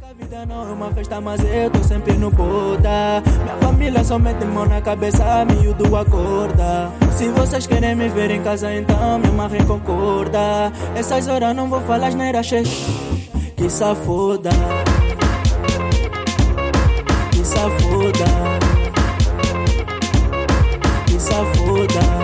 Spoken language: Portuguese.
A vida não é uma festa, mas eu tô sempre no boda. Minha família só mete mão na cabeça, miúdo acorda. Se vocês querem me ver em casa, então me amarrem com corda. Essas horas não vou falar asneira, que safoda. Que safoda. Que safoda.